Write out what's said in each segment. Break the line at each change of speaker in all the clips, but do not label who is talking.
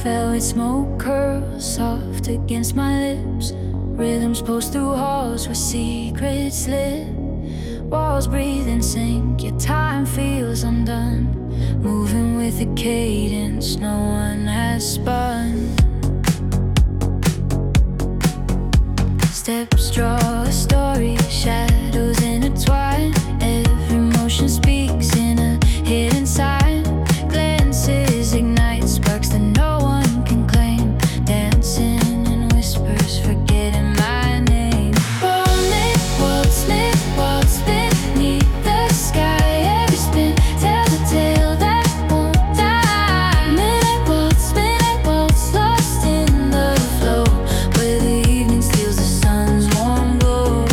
Velvet smoke curls soft against my lips. Rhythms pulse through halls where secrets live. Walls breathe in sync, your time feels undone. Moving with a cadence no one has spun. Steps draw a story, shadows intertwine. Every motion speaks in a hidden sign. Glances ignite sparks that no one can claim. Dancing in whispers, forgetting my name. Rolling, waltz beneath the sky. Every spin tells a tale that won't die. Midnight waltz, lost in the flow, where the evening steals the sun's warm glow.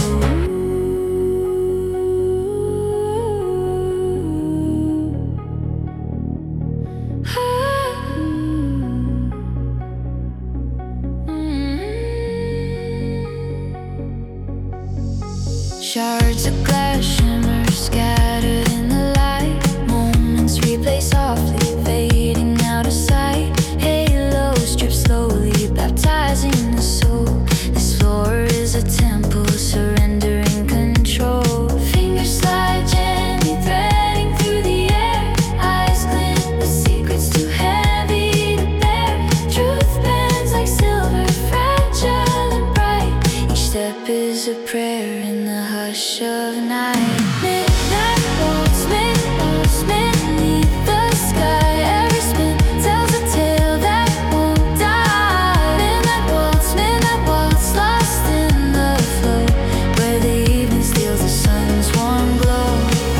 Shards of glass shimmer scattered in the light. Moments replay softly, fading out of sight. Halos drip slowly, baptizing the soul. This floor is a temple, surrendering control. Fingers slide gently, threading through the air. Eyes glint, but secrets too heavy to bear. Truth bends like silver, fragile and bright. Each step is a prayer in the hush of night. Midnight waltz beneath the sky. Every spin tells a tale that won't die. Midnight waltz, lost in the flow, where the evening steals the sun's warm glow.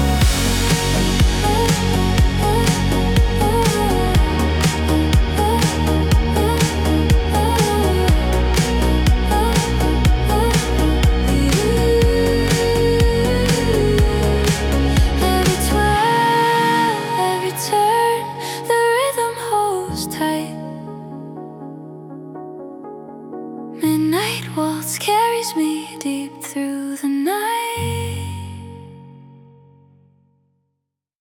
Every twirl, every turn, the rhythm holds tight. Midnight waltz carries me deep through the night.